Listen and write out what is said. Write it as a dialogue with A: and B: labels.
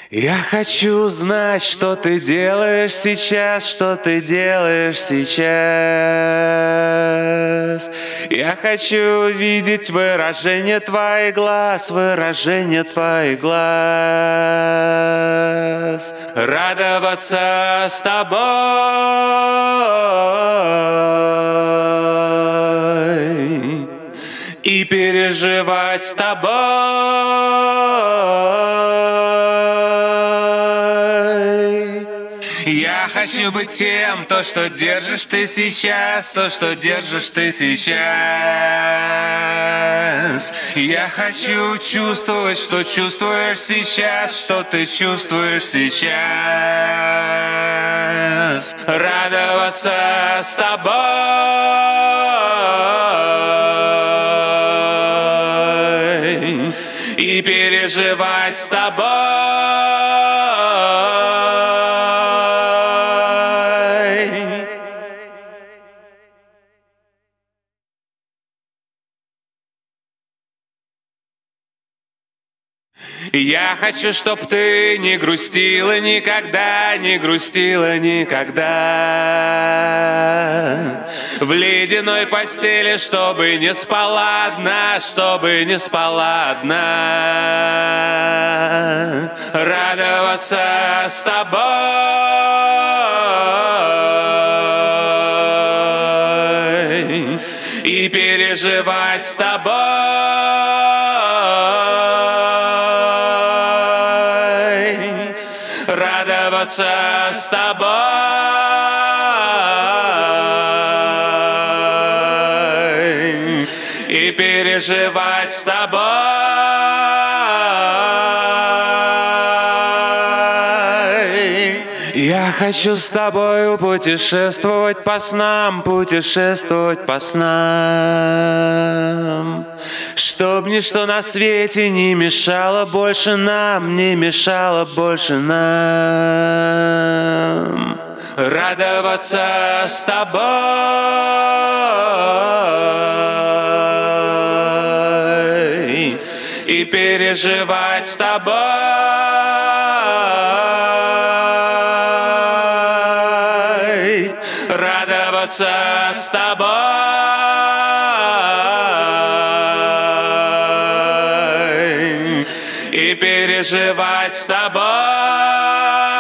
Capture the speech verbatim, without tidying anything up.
A: Я хочу знать, что ты делаешь сейчас, что ты делаешь сейчас. Я хочу видеть выражение твоих глаз, выражение твоих глаз. Радоваться с тобой и переживать с тобой. Я хочу быть тем, то, что держишь ты сейчас, то, что держишь ты сейчас. Я хочу чувствовать, что чувствуешь сейчас, что ты чувствуешь сейчас. Радоваться с тобой и переживать с тобой. Я хочу, чтоб ты не грустила никогда, не грустила никогда. В ледяной постели, чтобы не спала одна, чтобы не спала одна. Радоваться с тобой и переживать с тобой. Радоваться с тобой и переживать с тобой. Я хочу с тобою путешествовать по снам, путешествовать по снам. Чтоб ничто на свете не мешало больше нам, не мешало больше нам. Радоваться с тобой и переживать с тобой. Радоваться с тобой и переживать с тобой.